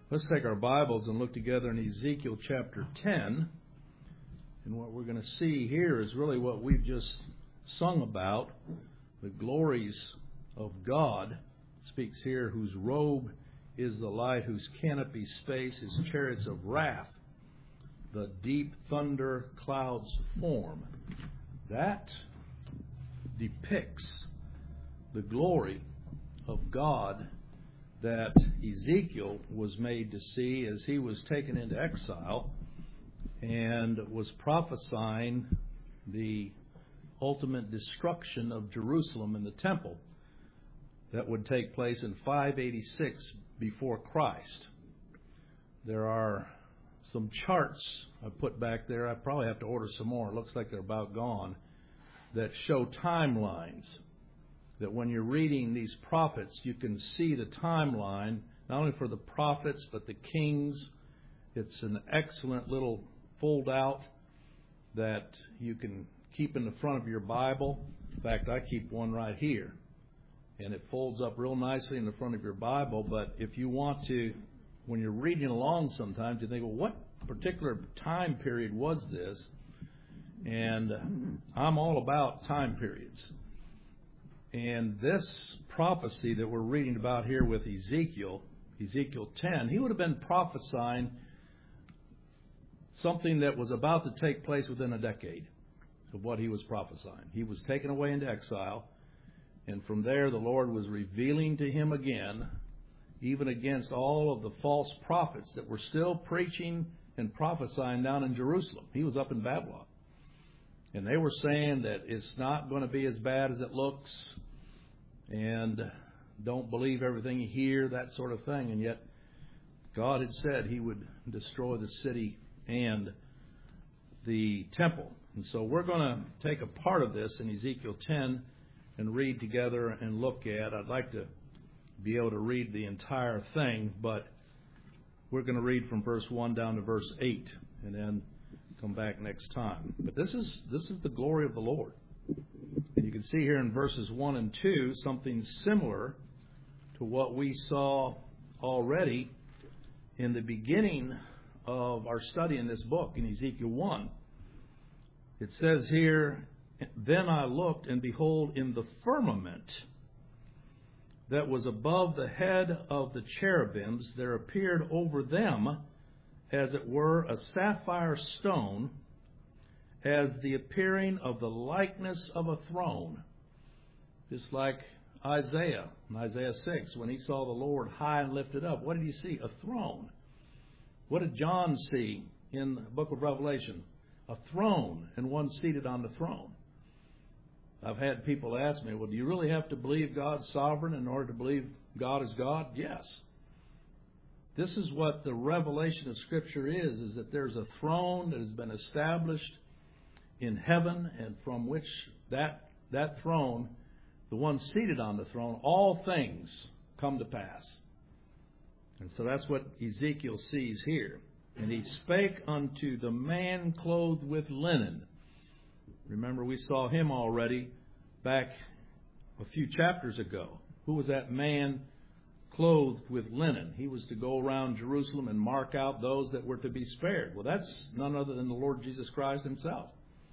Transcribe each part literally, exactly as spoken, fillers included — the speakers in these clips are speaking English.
Let's take our Bibles and look together in Ezekiel chapter ten. And what we're going to see here is really what we've just sung about, the glories of God. It speaks here, whose robe is the light, whose canopy space, his chariots of wrath, the deep thunder clouds form. That depicts the glory of God that Ezekiel was made to see as he was taken into exile and was prophesying the ultimate destruction of Jerusalem and the temple that would take place in five eighty-six before Christ. There are some charts I put back there. I probably have to order some more. It looks like they're about gone, that show timelines. That when you're reading these prophets, you can see the timeline, not only for the prophets, but the kings. It's an excellent little fold-out that you can keep in the front of your Bible. In fact, I keep one right here. And it folds up real nicely in the front of your Bible. But if you want to, when you're reading along sometimes, you think, well, what particular time period was this? And I'm all about time periods. And this prophecy that we're reading about here with Ezekiel, Ezekiel ten, he would have been prophesying something that was about to take place within a decade of what he was prophesying. He was taken away into exile, and from there the Lord was revealing to him again, even against all of the false prophets that were still preaching and prophesying down in Jerusalem. He was up in Babylon. And they were saying that it's not going to be as bad as it looks, and don't believe everything you hear, that sort of thing. And yet God had said he would destroy the city and the temple. And so we're going to take a part of this in Ezekiel ten and read together and look at. I'd like to be able to read the entire thing, but we're going to read from verse one down to verse eight, and then come back next time. But this is this is the glory of the Lord. And you can see here in verses one and two something similar to what we saw already in the beginning of our study in this book, in Ezekiel one. It says here, "Then I looked, and behold, in the firmament that was above the head of the cherubims, there appeared over them, as it were, a sapphire stone, as the appearing of the likeness of a throne." Just like Isaiah, in Isaiah six, when he saw the Lord high and lifted up, what did he see? A throne. What did John see in the book of Revelation? A throne, and one seated on the throne. I've had people ask me, well, do you really have to believe God's sovereign in order to believe God is God? Yes. This is what the revelation of Scripture is, is that there's a throne that has been established in heaven, and from which that that throne, the one seated on the throne, all things come to pass. And so that's what Ezekiel sees here. "And he spake unto the man clothed with linen." Remember, we saw him already back a few chapters ago. Who was that man clothed with linen? He was to go around Jerusalem and mark out those that were to be spared. Well, that's none other than the Lord Jesus Christ himself.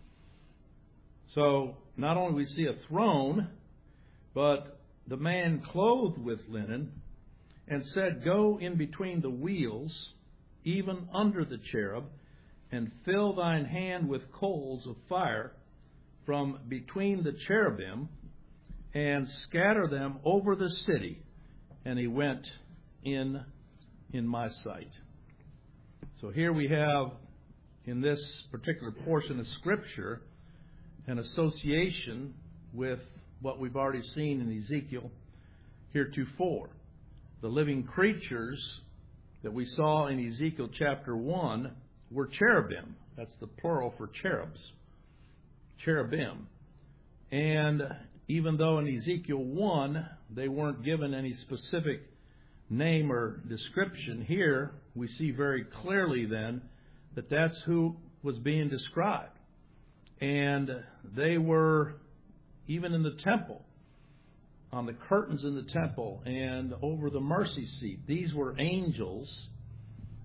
So not only we see a throne, but the man clothed with linen, and said, "Go in between the wheels, even under the cherub, and fill thine hand with coals of fire from between the cherubim, and scatter them over the city. And he went in in my sight." So here we have, in this particular portion of Scripture, an association with what we've already seen in Ezekiel heretofore. The living creatures that we saw in Ezekiel chapter one were cherubim. That's the plural for cherubs. Cherubim. And even though in Ezekiel one they weren't given any specific name or description, here we see very clearly then that that's who was being described. And they were even in the temple, on the curtains in the temple and over the mercy seat. These were angels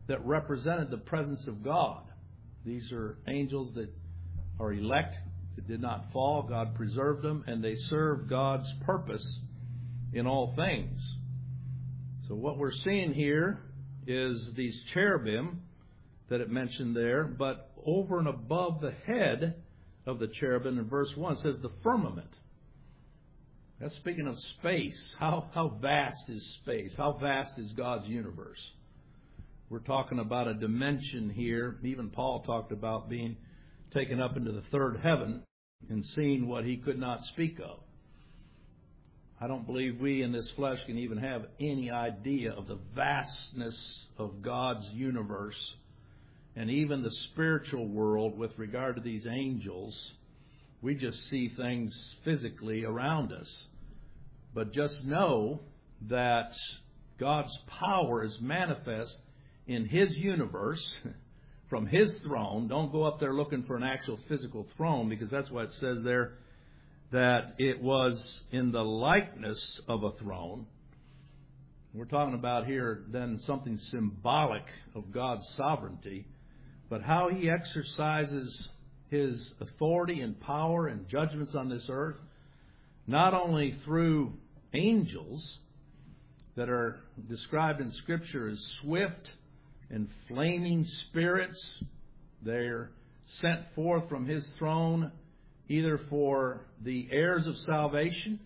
that represented the presence of God. These are angels that are elect, that did not fall. God preserved them, and they serve God's purpose in all things. So what we're seeing here is these cherubim that it mentioned there, but over and above the head of the cherubim in verse one, it says the firmament. That's speaking of space. How, how vast is space? How vast is God's universe? We're talking about a dimension here. Even Paul talked about being taken up into the third heaven and seeing what he could not speak of. I don't believe we in this flesh can even have any idea of the vastness of God's universe and even the spiritual world with regard to these angels. We just see things physically around us. But just know that God's power is manifest in His universe from His throne. Don't go up there looking for an actual physical throne, because that's what it says there, that it was in the likeness of a throne. We're talking about here then something symbolic of God's sovereignty, but how He exercises His authority and power and judgments on this earth, not only through angels that are described in Scripture as swift and flaming spirits. They're sent forth from His throne either for the heirs of salvation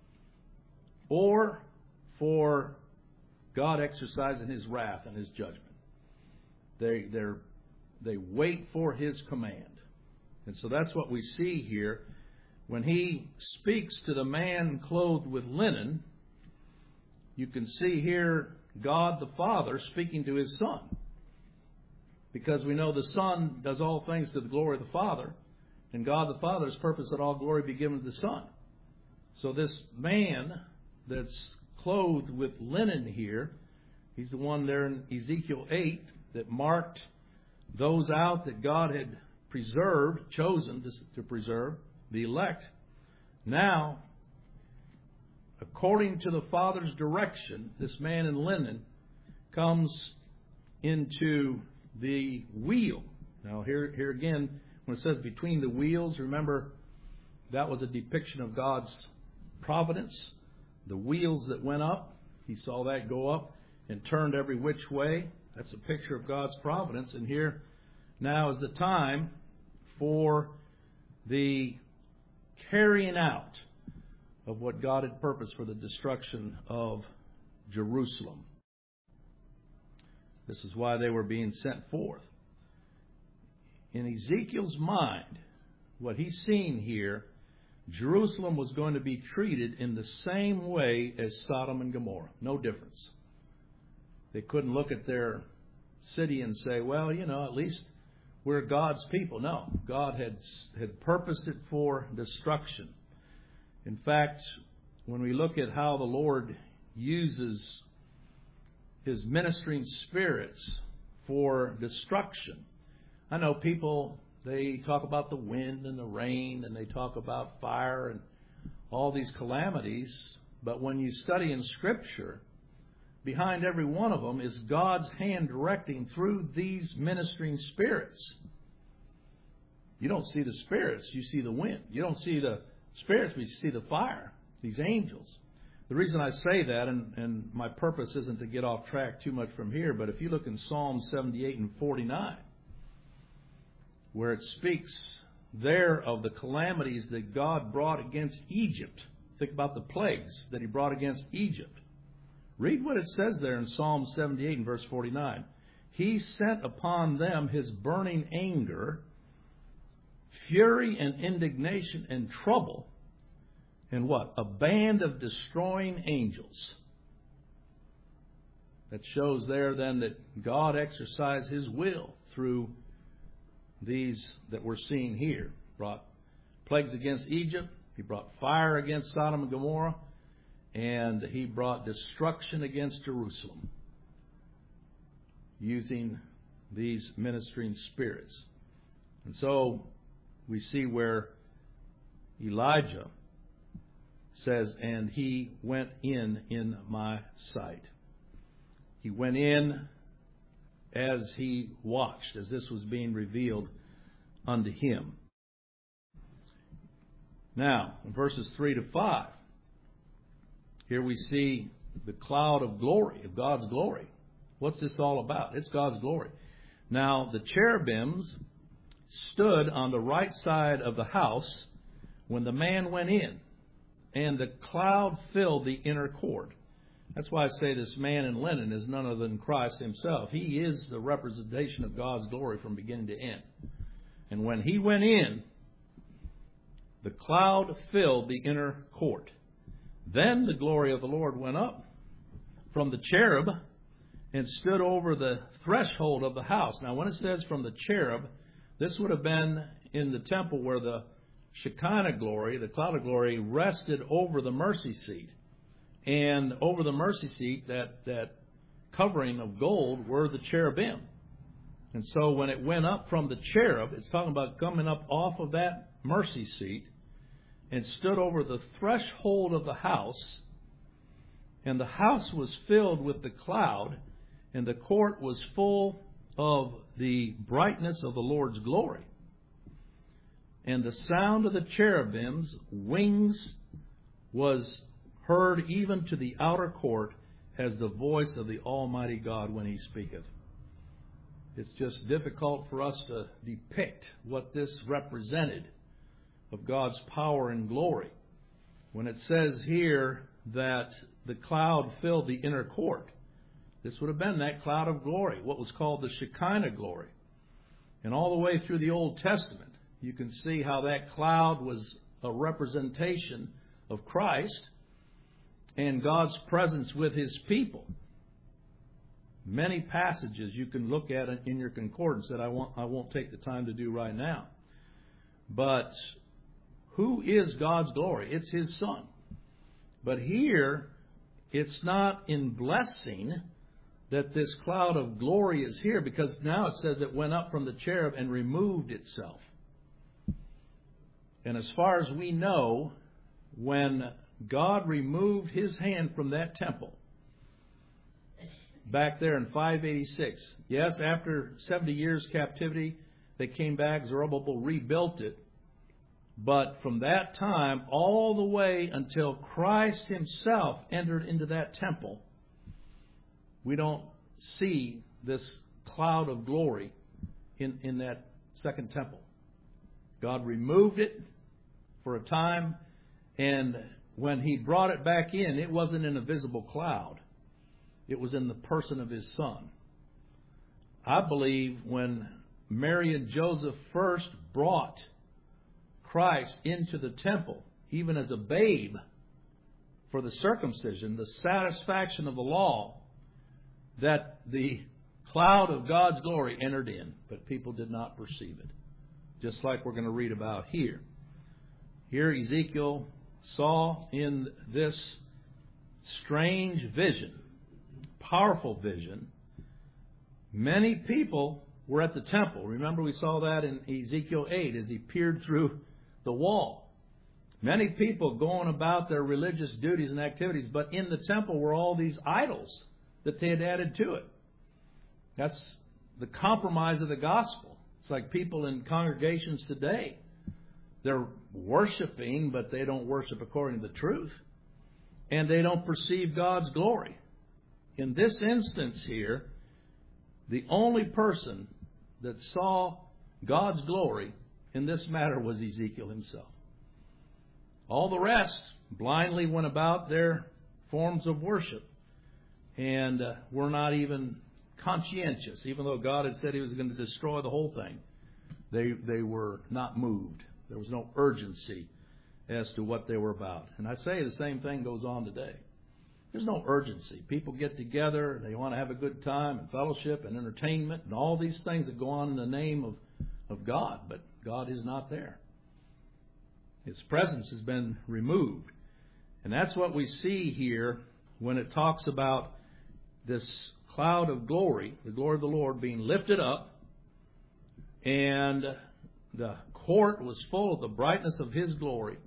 or for God exercising His wrath and His judgment. They they're, they wait for His command. And so that's what we see here. When He speaks to the man clothed with linen, you can see here God the Father speaking to His Son. Because we know the Son does all things to the glory of the Father, and God the Father's purpose that all glory be given to the Son. So this man that's clothed with linen here, he's the one there in Ezekiel eight that marked those out that God had preserved, chosen to, to preserve, the elect. Now, according to the Father's direction, this man in linen comes into the wheel. Now, here, here again, when it says between the wheels, remember that was a depiction of God's providence. The wheels that went up, He saw that go up and turned every which way. That's a picture of God's providence. And here now is the time for the carrying out of what God had purposed for the destruction of Jerusalem. This is why they were being sent forth. In Ezekiel's mind, what he's seeing here, Jerusalem was going to be treated in the same way as Sodom and Gomorrah. No difference. They couldn't look at their city and say, well, you know, at least we're God's people. No, God had, had purposed it for destruction. In fact, when we look at how the Lord uses His ministering spirits for destruction, I know people, they talk about the wind and the rain, and they talk about fire and all these calamities. But when you study in Scripture, behind every one of them is God's hand directing through these ministering spirits. You don't see the spirits, you see the wind. You don't see the spirits, but you see the fire, these angels. The reason I say that, and, and my purpose isn't to get off track too much from here, but if you look in Psalm seventy-eight and forty-nine, where it speaks there of the calamities that God brought against Egypt. Think about the plagues that He brought against Egypt. Read what it says there in Psalm seventy-eight and verse forty-nine. He sent upon them His burning anger, fury and indignation and trouble, and what? A band of destroying angels. That shows there then that God exercised His will through these that we're seeing here. Brought plagues against Egypt. He brought fire against Sodom and Gomorrah. And He brought destruction against Jerusalem using these ministering spirits. And so we see where Elijah says, and he went in in my sight. He went in as he watched, as this was being revealed unto him. Now, in verses three to five, here we see the cloud of glory, of God's glory. What's this all about? It's God's glory. Now, the cherubims stood on the right side of the house when the man went in, and the cloud filled the inner court. That's why I say this man in linen is none other than Christ himself. He is the representation of God's glory from beginning to end. And when he went in, the cloud filled the inner court. Then the glory of the Lord went up from the cherub and stood over the threshold of the house. Now, when it says from the cherub, this would have been in the temple where the Shekinah glory, the cloud of glory, rested over the mercy seat. And over the mercy seat, that, that covering of gold were the cherubim. And so when it went up from the cherub, it's talking about coming up off of that mercy seat and stood over the threshold of the house. And the house was filled with the cloud, and the court was full of the brightness of the Lord's glory. And the sound of the cherubim's wings was heard even to the outer court as the voice of the Almighty God when He speaketh. It's just difficult for us to depict what this represented of God's power and glory. When it says here that the cloud filled the inner court, this would have been that cloud of glory, what was called the Shekinah glory. And all the way through the Old Testament, you can see how that cloud was a representation of Christ and God's presence with His people. Many passages you can look at in your concordance that I won't, I won't take the time to do right now. But who is God's glory? It's His Son. But here, it's not in blessing that this cloud of glory is here, because now it says it went up from the cherub and removed itself. And as far as we know, when God removed His hand from that temple back there in five eighty-six. Yes, after seventy years captivity, they came back. Zerubbabel rebuilt it. But from that time all the way until Christ Himself entered into that temple, we don't see this cloud of glory in, in that second temple. God removed it for a time, and when He brought it back in, it wasn't in a visible cloud. It was in the person of His Son. I believe when Mary and Joseph first brought Christ into the temple, even as a babe, for the circumcision, the satisfaction of the law, that the cloud of God's glory entered in, but people did not perceive it. Just like we're going to read about here. Here Ezekiel saw in this strange vision, powerful vision, many people were at the temple. Remember, we saw that in Ezekiel eight as he peered through the wall. Many people going about their religious duties and activities, but in the temple were all these idols that they had added to it. That's the compromise of the gospel. It's like people in congregations today. They're worshiping, but they don't worship according to the truth. And they don't perceive God's glory. In this instance here, the only person that saw God's glory in this matter was Ezekiel himself. All the rest blindly went about their forms of worship and uh, were not even conscientious. Even though God had said He was going to destroy the whole thing, they they were not moved. There was no urgency as to what they were about. And I say the same thing goes on today. There's no urgency. People get together, they want to have a good time and fellowship and entertainment and all these things that go on in the name of, of God. But God is not there. His presence has been removed. And that's what we see here when it talks about this cloud of glory, the glory of the Lord being lifted up, and the court was full of the brightness of His glory.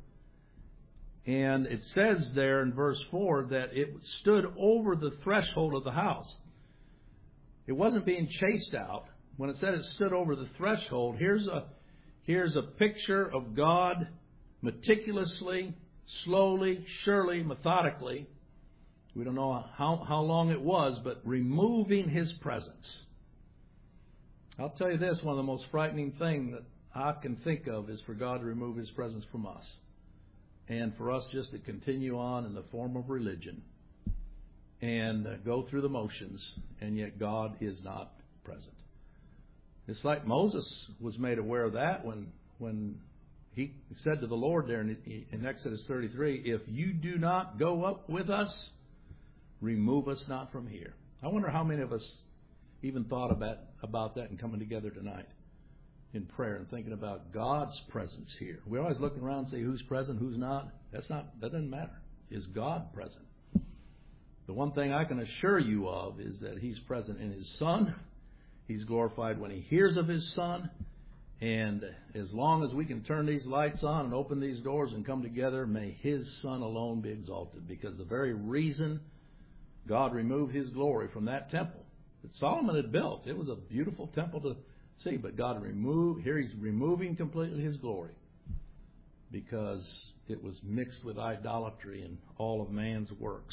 And it says there in verse four that it stood over the threshold of the house. It wasn't being chased out. When it said it stood over the threshold, here's a, here's a picture of God meticulously, slowly, surely, methodically, we don't know how, how long it was, but removing His presence. I'll tell you this, one of the most frightening things that I can think of is for God to remove His presence from us. And for us just to continue on in the form of religion and go through the motions, and yet God is not present. It's like Moses was made aware of that when when he said to the Lord there in, in Exodus thirty-three, if you do not go up with us, remove us not from here. I wonder how many of us even thought about, about that and coming together tonight in prayer and thinking about God's presence here. We're always looking around and say who's present, who's not. That's not, that doesn't matter. Is God present? The one thing I can assure you of is that He's present in His Son. He's glorified when He hears of His Son. And as long as we can turn these lights on and open these doors and come together, may His Son alone be exalted. Because the very reason God removed His glory from that temple that Solomon had built, it was a beautiful temple to see, but God removed, here He's removing completely His glory because it was mixed with idolatry and all of man's works.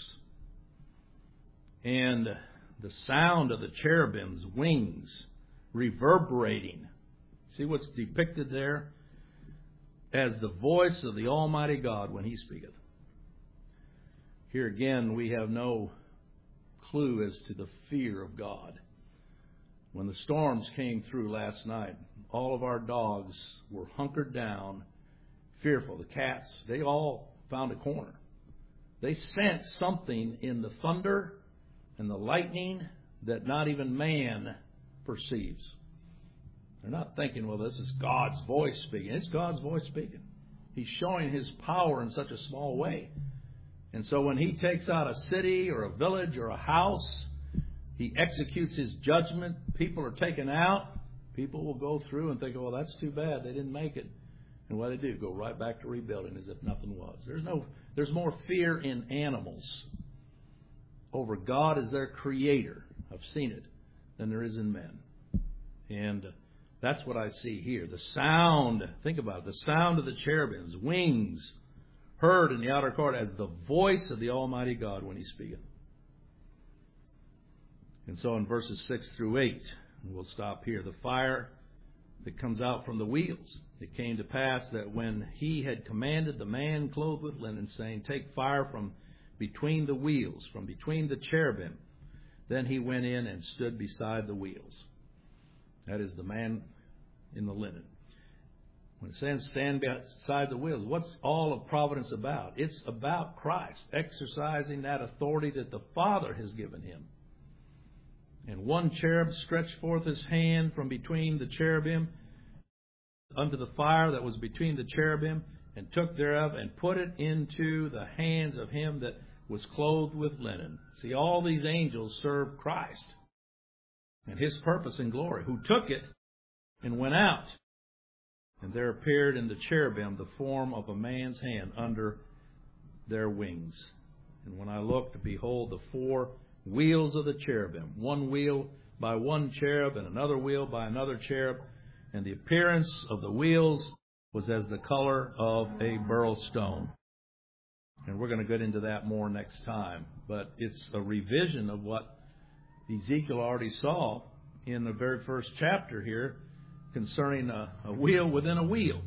And the sound of the cherubim's wings reverberating. See what's depicted there? As the voice of the Almighty God when He speaketh. Here again we have no clue as to the fear of God. When the storms came through last night, all of our dogs were hunkered down, fearful. The cats, they all found a corner. They sensed something in the thunder and the lightning that not even man perceives. They're not thinking, well, this is God's voice speaking. It's God's voice speaking. He's showing His power in such a small way. And so when He takes out a city or a village or a house, He executes His judgment. People are taken out. People will go through and think, oh, well, that's too bad. They didn't make it. And what do they do? Go right back to rebuilding as if nothing was. There's no, there's more fear in animals over God as their creator. I've seen it. Than there is in men. And that's what I see here. The sound, think about it, the sound of the cherubim's wings heard in the outer court as the voice of the Almighty God when He speaketh. And so in verses six through eight, and we'll stop here, the fire that comes out from the wheels. It came to pass that when He had commanded the man clothed with linen, saying, take fire from between the wheels, from between the cherubim, then He went in and stood beside the wheels. That is the man in the linen. When it says stand beside the wheels, what's all of providence about? It's about Christ exercising that authority that the Father has given Him. And one cherub stretched forth his hand from between the cherubim unto the fire that was between the cherubim, and took thereof and put it into the hands of him that was clothed with linen. See, all these angels serve Christ and His purpose and glory, who took it and went out. And there appeared in the cherubim the form of a man's hand under their wings. And when I looked, behold, the four wheels of the cherubim, one wheel by one cherub, and another wheel by another cherub. And the appearance of the wheels was as the color of a beryl stone. And we're going to get into that more next time. But it's a revision of what Ezekiel already saw in the very first chapter here concerning a, a wheel within a wheel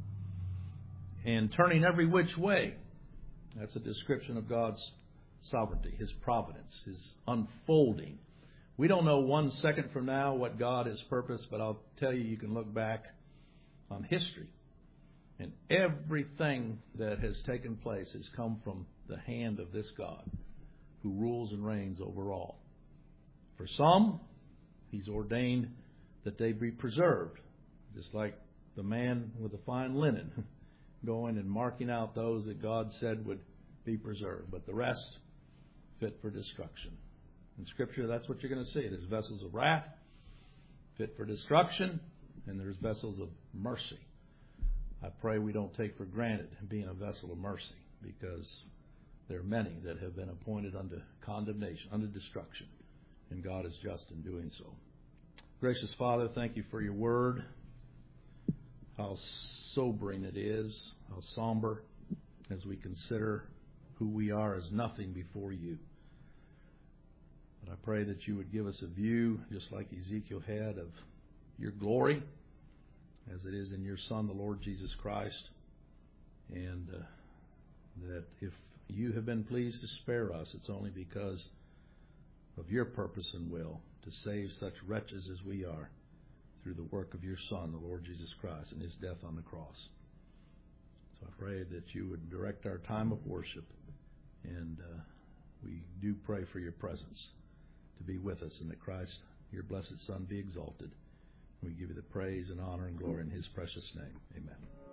and turning every which way. That's a description of God's sovereignty, His providence, His unfolding. We don't know one second from now what God has purposed, but I'll tell you, you can look back on history. And everything that has taken place has come from the hand of this God who rules and reigns over all. For some, He's ordained that they be preserved, just like the man with the fine linen going and marking out those that God said would be preserved. But the rest, fit for destruction. In Scripture, that's what you're going to see. There's vessels of wrath, fit for destruction, and there's vessels of mercy. I pray we don't take for granted being a vessel of mercy, because there are many that have been appointed unto condemnation, unto destruction. and God is just in doing so. Gracious Father, thank you for your word, how sobering it is, how somber, as we consider who we are as nothing before you. But I pray that you would give us a view, just like Ezekiel had, of your glory, as it is in your Son, the Lord Jesus Christ, and uh, that if you have been pleased to spare us, it's only because of your purpose and will to save such wretches as we are through the work of your Son, the Lord Jesus Christ, and his death on the cross. So I pray that you would direct our time of worship, and uh, we do pray for your presence to be with us, and that Christ, your blessed Son, be exalted. We give you the praise and honor and glory in his precious name. Amen.